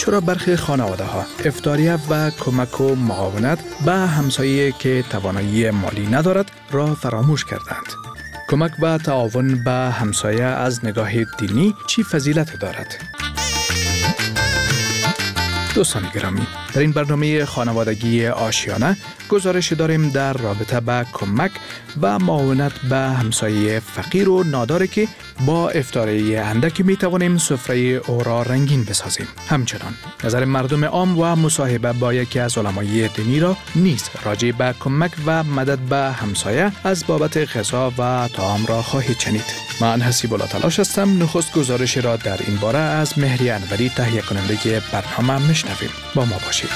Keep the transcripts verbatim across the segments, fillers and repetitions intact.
چرا برخی خانواده ها افطاریه و کمک و معاونت به همسایه که توانایی مالی ندارد را فراموش کردند؟ کمک و تعاون به همسایه از نگاه دینی چی فضیلت دارد؟ دوستان گرامی، در این برنامه خانوادگی آشیانه گزارش داریم در رابطه به کمک و معاونت به همسایه فقیر و ناداری که با افطاری اندکی می توانیم سفره او را رنگین بسازیم. همچنان نظر مردم عام و مصاحبه با یکی از علمای دینی را نیز راجع به کمک و مدد به همسایه از بابت غذا و طعام را خواهید شنید. من حسیب الله تلاش هستم. نخست گزارش را در این باره از مهری انوری تهیه کننده برنامه میشنویم. با ما باشید.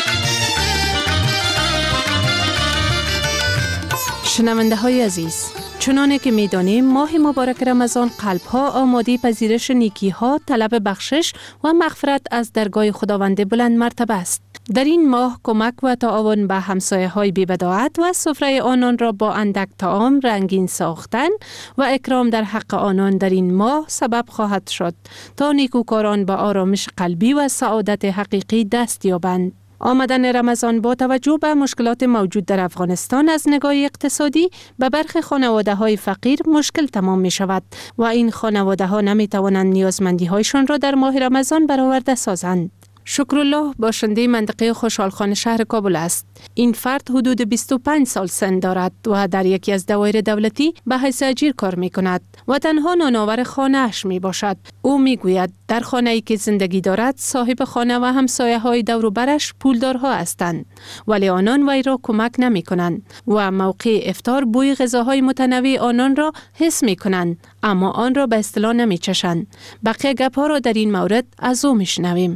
شنونده های عزیز، چنانه که می دانیم ماه مبارک رمضان قلب ها آماده پذیرش نیکی ها، طلب بخشش و مغفرت از درگاه خداوند بلند مرتبه است. در این ماه کمک و تعاون به همسایه های بی بداعت و سفره آنان را با اندک طعام رنگین ساختن و اکرام در حق آنان در این ماه سبب خواهد شد تا نیکوکاران به آرامش قلبی و سعادت حقیقی دست یابند. آمدن رمضان با توجه به مشکلات موجود در افغانستان از نگاه اقتصادی به برخی خانواده های فقیر مشکل تمام می شود و این خانواده ها نمی توانند نیازمندی هایشان را در ماه رمضان برآورده سازند. شکرالله باشنده منطقه خوشحالخانه شهر کابل است. این فرد حدود بیست و پنج سال سن دارد و در یکی از دوایر دولتی به حیث اجیر کار می کند و تنها نانآور خانه اش می باشد. او می گوید در خانه ای که زندگی دارد صاحب خانه و همسایه های دور و برش پولدارها هستند، ولی آنان وی را کمک نمی کنند و موقع افطار بوی غذاهای متنوع آنان را حس می کنند اما آن را به اصطلاح نمی چشند. بقیه گپ ها را در این مورد از او می شنویم.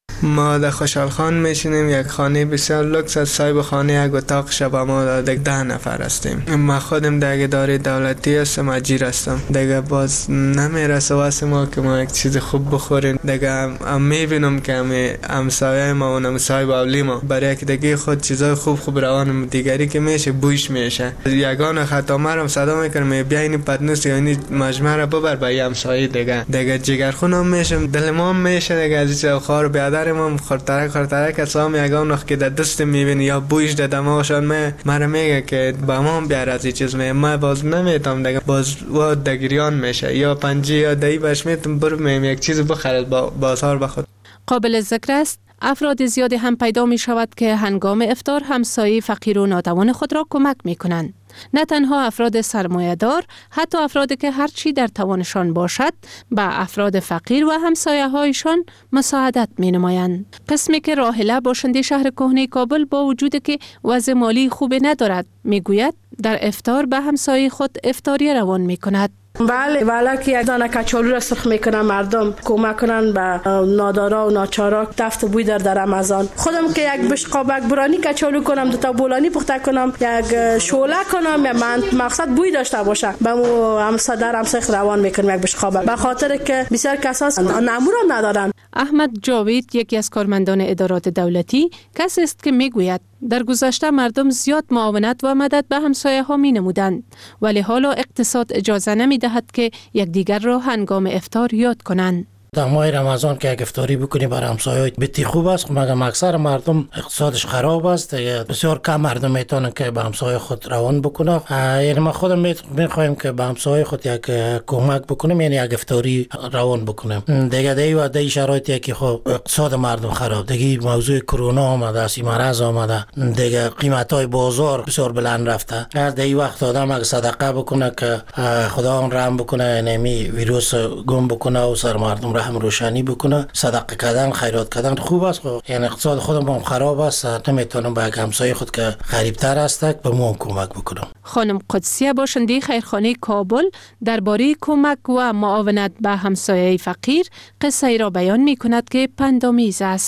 ما در خوشحالخان میشینیم، یک خانه بسیار لوکس از صاحب خانه یک اتاق شب ما داده ده نفر هستیم. ما خودم در اداره دولتی هستم، اجیر هستم. دیگه باز نمیرسه واسه ما که ما یک چیز خوب بخوریم. دیگه میبینم که همه همسایه ما و همسایه اولی ما برای یک دیگه خود چیزای خوب خوب روان دیگری که میشه بویش میشه. یگانه خطا مرم صدا میکنم بیا این پدنوس یعنی مجمع را ببر به همسایه دیگه. دیگه جگرخونم میشم، دل ما میشه دیگه از چه خار بیادر ما خورتره خورتره که سام یگان وقت که در دست میبینی یا بویش در دماغشان می مرا میگه که با ما بیار از این چیز می ما باز نمیتونم دیگه باز و دگریان میشه یا پنجی یا دهی باش میتونم برو میم یک چیز بخرد با بازار بخود. قابل ذکر است افراد زیادی هم پیدا می شود که هنگام افطار همسایه فقیر و ناتوان خود را کمک می کنند. نه تنها افراد سرمایه‌دار، حتی افرادی که هرچی در توانشان باشد به افراد فقیر و همسایه هایشان مساعدت می نمایند. قسمی که راحله باشنده شهر کهنه کابل با وجود که وضع مالی خوبی ندارد می گوید در افطار به همسایه خود افطاری روان می کند. بله والا که یک دانه کچالو را سرخ میکنن مردم کمک کنن به نادارا و ناچارا دفت بوی در در رمضان. خودم که یک بشقابک برانی کچالو کنم، دو تا بولانی پخته کنم، یک شعله کنم، یا من مقصد بوی داشته باشه به مو همسا در همسایه روان میکنم یک بشقابک، به خاطر که بسیار کساس نمور ندارن. احمد جاوید یکی از کارمندان ادارات دولتی کسی است که میگوید در گذشته مردم زیاد معاونت و مدد به همسایه ها می نمودند، ولی حالا اقتصاد اجازه نمی دهد که یکدیگر را هنگام افطار یاد کنند. در ماه رمضان که یک افطاری بکنی برای همسایه بتی خوب است، مگر اکثر مردم اقتصادش خراب است، بسیار کم مردم میتونن که به همسایه خود روان بکنه. یعنی ما خودم میخوایم که به همسایه خود یک کمک بکنیم، یعنی یک افطاری روان بکنیم. دیگه دی و دی شرایطی که خب اقتصاد مردم خراب، دیگه موضوع کرونا آمده است، مرض آمده، دیگه قیمت‌های بازار بسیار بلند رفته. از دی وقت آدم اگه صدقه بکنه که خدا اون رحم بکنه، یعنی ویروس گم بکنه و سر مردم رحم روشنی بکنه. صدقه کردن، خیرات کردن خوب است، یعنی اقتصاد خودم هم خراب است، نمیتونم به همسایه خود که غریب‌تر است به ما کمک بکنم. خانم قدسیه باشنده خیرخانه کابل درباره کمک و معاونت به همسایه فقیر قصه ای را بیان می کند که پندآمیز است.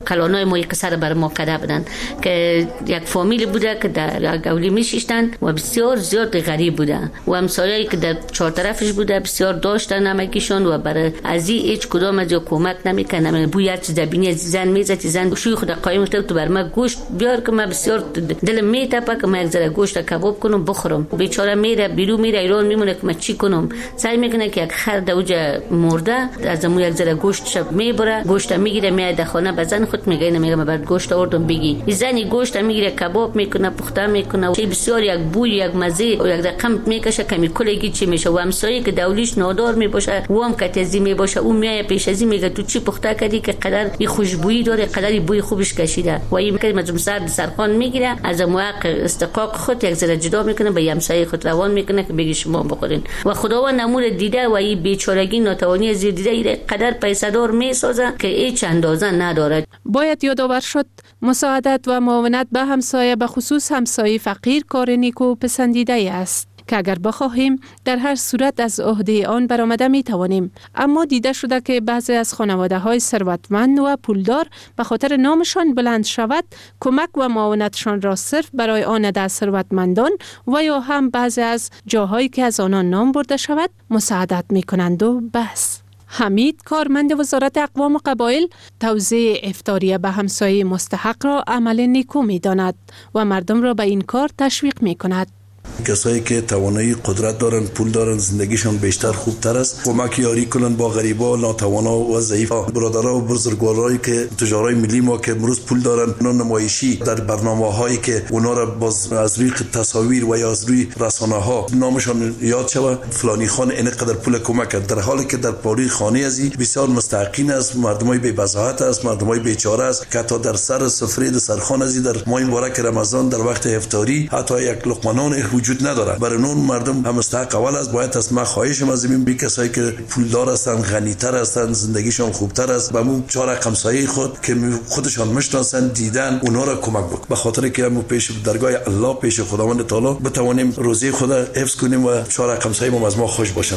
کلانای ما یک سر بر ما کده بودن که یک فامیل بوده که در گولی میشیشتن و بسیار زیاد غریب بوده و همسایه‌ای که در چهار طرفش بوده بسیار داشتن نمکیشون و برای ازی هیچ کدام از کمک نمیکنه. بوی هر چیز بینی زن میزد زن شوی خود قایم شد تو بر ما گوشت بیار که من بسیار دلم میتپه که من یک ذره گوشت کباب کنم بخورم. بیچاره میره بیرو میره ایران میمونه که من چی کنم. سعی میکنه که یک خر دوجه مرده از مو یک ذره گوشت شب میبره گوشت میگیره میاد در خانه بزن خود میگه نمیگه من بعد گوشت آوردم بگی این زنی گوشت میگیره کباب میکنه پخته میکنه و بسیار یک بوی یک مزه و یک رقم میکشه کمی کلگی چی میشه و همسایه که دولیش نادار میباشه و هم کتزی میباشه اون میای پیش ازی میگه تو چی پخته کردی که قدر این خوشبویی داره قدر بوی خوبش کشیده و این که مزم سر سرخان میگیره از موقع استقاق خود یک ذره جدا میکنه به همسایه خود روان میکنه که بگی شما بخورین و خداوند نمور دیده و این بیچارگی ناتوانی زیر دیده قدر پیسدار میسازه که هیچ اندازه نداره. باید یادآور شد مساعدت و معاونت به همسایه به خصوص همسایه فقیر کار نیکو پسندیده است که اگر بخواهیم در هر صورت از عهده آن برآمده می توانیم. اما دیده شده که بعضی از خانواده های ثروتمند و پولدار به خاطر نامشان بلند شود کمک و معاونتشان را صرف برای آن در ثروتمندان و یا هم بعضی از جاهایی که از آنان نام برده شود مساعدت می کنند و بس. حمید کارمند وزارت اقوام و قبایل توزیع افطاریه به همسایه مستحق را عمل نیکو می داند و مردم را به این کار تشویق می کند. کسایی که توانایی قدرت دارن پول دارن زندگیشان بیشتر خوبتر است کمک یاری کنن با غریبا ناتوانا و ضعیفا برادرها و بزرگوارایی که تجارای ملی ما که امروز پول دارن اونا نمایشی در برنامه‌هایی که اونا را باز از روی تصاویر و یا از روی رسانه‌ها نامشان یاد شود فلانی خان اینقدر پول کمک کرد در حالی که در پاری خانه ازی بسیار مستحقین است مردمای بی بضاعت است مردمای بیچاره است که حتی در سر سفره سرخان ازی در ماه مبارک رمضان در وقت افطاری حتی یک لقمه نان وجود نداره برای اون مردم هم مستحق اول است. باید از ما خواهشم از این بی کسایی که پولدار هستن غنی‌تر هستن زندگیشون خوبتر است با اون چهار همسایه خود که خودشان میشناسن دیدن اونا را کمک بکنن به خاطر که ما پیش درگاه الله پیش خداوند تعالی بتوانیم روزی خدا حفظ کنیم و چهار همسایه ما از ما خوش باشن.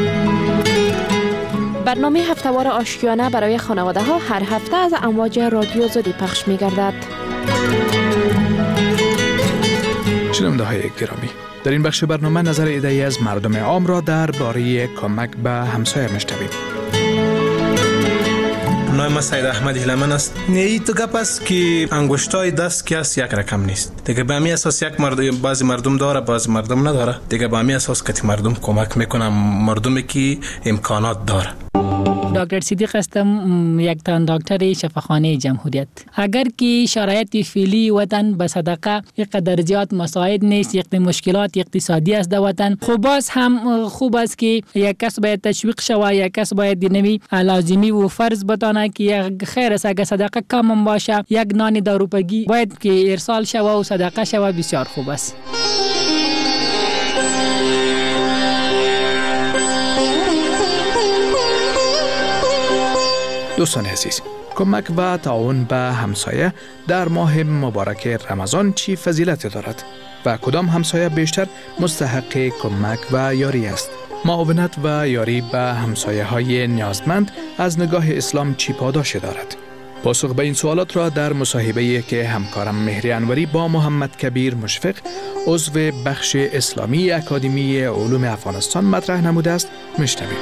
برنامه هفته‌وار آشیانه برای خانواده ها هر هفته از امواج رادیو زودی پخش می‌گردد. شنونده های گرامی، در این بخش برنامه نظر ایده‌ای از مردم عام را درباره کمک به همسایه میشنویم. نام ما سید احمد هلمن است. ای تو گپ است که انگشتای دست که است یک رقم نیست. دیگه به همین اساس یک مردم بعضی مردم داره بعضی مردم نداره. دیگه به همین اساس که مردم کمک میکنن مردمی که امکانات داره. دکتر صدیق هستم، یک تن دکتر شفاخانه جمهوریت. اگر که شرایط فعلی وطن به صدقه اینقدر زیاد مساعد نیست، یک مشکلات اقتصادی است در وطن، خب باز هم خوب است که یک کس باید تشویق شود، یک کس باید نمی لازمی و فرض بتانه که یک خیر است اگر صدقه کم باشه یک نان دو روپگی باید که ارسال شود و صدقه شود، بسیار خوب است. دوستان عزیز، کمک و تعاون به همسایه در ماه مبارک رمضان چی فضیلت دارد و کدام همسایه بیشتر مستحق کمک و یاری است؟ معاونت و یاری به همسایه های نیازمند از نگاه اسلام چی پاداش دارد؟ پاسخ به این سوالات را در مصاحبه‌ای که همکارم مهری انوری با محمد کبیر مشفق عضو بخش اسلامی اکادمی علوم افغانستان مطرح نموده است میشنویم.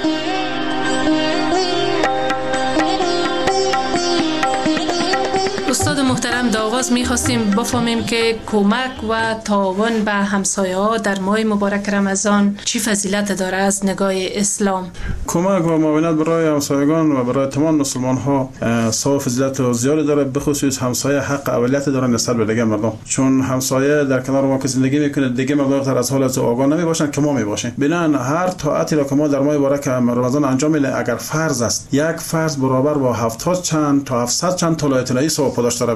استاد محترم، در آغاز می‌خواستیم بفهمیم که کمک و تعاون به همسایه ها در ماه مبارک رمضان چی فضیلت داره از نگاه اسلام؟ کمک و معاونت برای همسایگان و برای تمام مسلمان ها ثواب فضیلت زیادی داره، به خصوص همسایه حق اولیت داره نسبت به دیگه مردم، چون همسایه در کنار ما که زندگی میکنه دیگه مردم تر از حال از آگاه نمیباشن که ما میباشیم. بنابراین هر طاعتی را که ما در ماه مبارک رمضان انجام میدیم اگر فرض است یک فرض برابر با هفتاد چند تا هفتصد چند طلای طلایی ثواب داشته داره.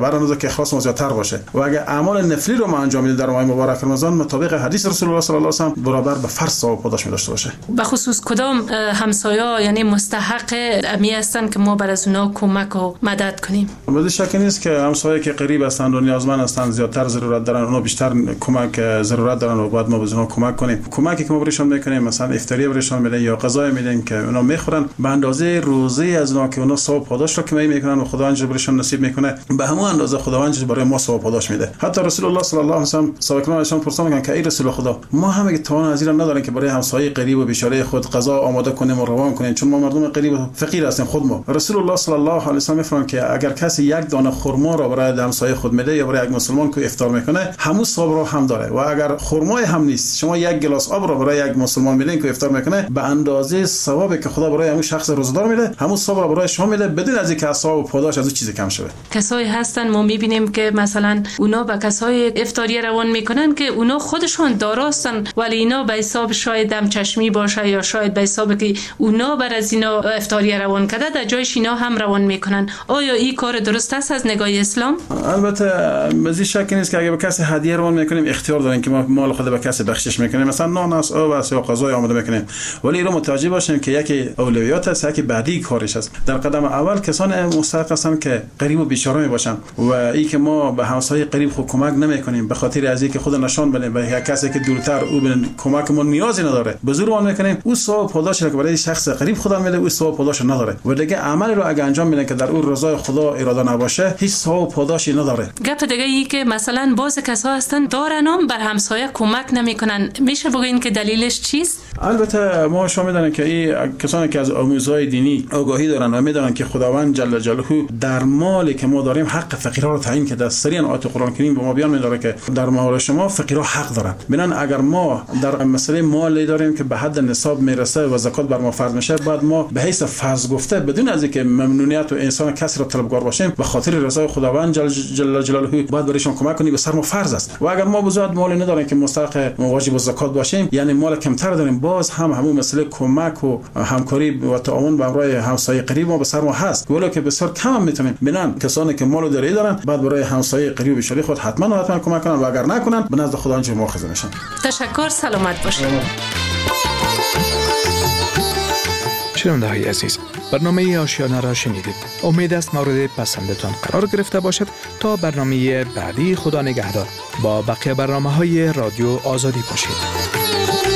بر اندازه که اخلاص ما زیادتر باشه و اگر اعمال نفلی رو ما انجام میدیم در ماه مبارک رمضان مطابق حدیث رسول الله صلی الله علیه و سلم برابر به فرض ثواب پاداش می داشته باشه. به خصوص کدام همسایا یعنی مستحق امی هستند که ما بر از اونها کمک و مدد کنیم؟ بدون شک نیست که همسایه که قریب هستند و نیازمند هستند زیادتر ضرورت دارن، اونها بیشتر کمک ضرورت دارن و باید ما به اونها کمک کنیم. کمکی که ما برایشان میکنیم مثلا افطاری برایشان میدیم یا غذای میدیم که اونا میخورن به اندازه روزه از اونا که اونا ثواب پاداش را که میکنن و خداوند برایشان نصیب میکنه به همون اندازه خداوند برای ما ثواب پاداش میده. حتی رسول الله صلی الله علیه و سلم صحابه ازشان پرسیدن که ای رسول خدا ما هم اگه توان از این نداریم که برای همسایه قریب و بیچاره خود غذا آماده کنیم و روان کنیم چون ما مردم قریب و فقیر هستیم خود ما. رسول الله صلی الله علیه و سلم میفرمایند که اگر کسی یک دانه خرما را برای همسایه خود میده یا برای یک مسلمان که افطار میکنه همون ثواب را هم داره و اگر خرمای هم نیست شما یک گلاس آب را برای یک مسلمان میدین که افطار میکنه به اندازه ثوابی که خدا برای همون شخص روزدار میده همون ثواب را برای شما میده بدون از اینکه ثواب و پاداش از اون چیزی کم شه. کسایی هستن ما میبینیم که مثلا اونا به کسای افطاری روان میکنن که اونا خودشون داراستن ولی اینا به حساب شاید دم چشمی باشه یا شاید به حساب که اونا بر از اینا افطاری روان کرده در جایش اینا هم روان میکنن. آیا این کار درست است از نگاه اسلام؟ البته مزی شک نیست که اگه به کسی هدیه روان میکنیم اختیار داریم که ما مال خود به کسی بخشش میکنیم مثلا نان است آب است یا غذای آماده میکنیم ولی رو متوجه باشیم که یکی اولویات است یکی بعدی کارش است. در قدم اول کسان مستحق هستند که قریب و بیچاره میباشن و این که ما به همسایه قریب خود کمک نمیکنیم به خاطر از اینکه خود نشان بدیم به کسی که دورتر او به کمک ما نیازی نداره به زور وان میکنیم او ثواب پاداشی که برای شخص قریب خدا میده او ثواب پاداش نداره و دیگه عملی رو اگه انجام میدن که در اون رضای خدا اراده نباشه هیچ ثواب پاداشی نداره. گپ دیگه ای که مثلا بعض کسا هستن دارنم بر همسایه کمک نمیکنن میشه بگین که دلیلش چیست؟ البته ما شما میدونن که این کسانی که از آموزهای دینی آگاهی دارن و میدونن که خداوند جل جلاله در مالی که ما داریم حق فقیرها رو تعیین کرده. سریعا آیت قرآن کریم به ما بیان میداره که در مال شما فقیرها حق دارن. ببینن اگر ما در مسئله مالی داریم که به حد نصاب میرسه و زکات بر ما فرض میشه بعد ما به حیث فرض گفته بدون از اینکه ممنونیت و انسان کسی را طلبگار باشیم به خاطر رضای خداوند جل جل جلاله باید برایشون کمک کنیم به سر ما فرض است. و اگر ما بزرگ مالی نداریم که مستحق واجب الزکات باشیم یعنی مال کمتر داریم باز هم همون مسئله کمک و همکاری و تعاون با همراه همسایه قریب ما به سر ما هست ولی که بسیار کم هم میتونیم. ببینن کسانی که مال داری دارن بعد برای همسایه قریب و بیچاره خود حتما حتما کمک کنن و اگر نکنن به نزد خداوند مؤاخذه میشن. تشکر. سلامت باشید. شنونده های عزیز برنامه آشیانه را شنیدید. امید است مورد پسندتان قرار گرفته باشد. تا برنامه بعدی خدا نگهدار. با بقیه برنامه های رادیو آزادی باشید.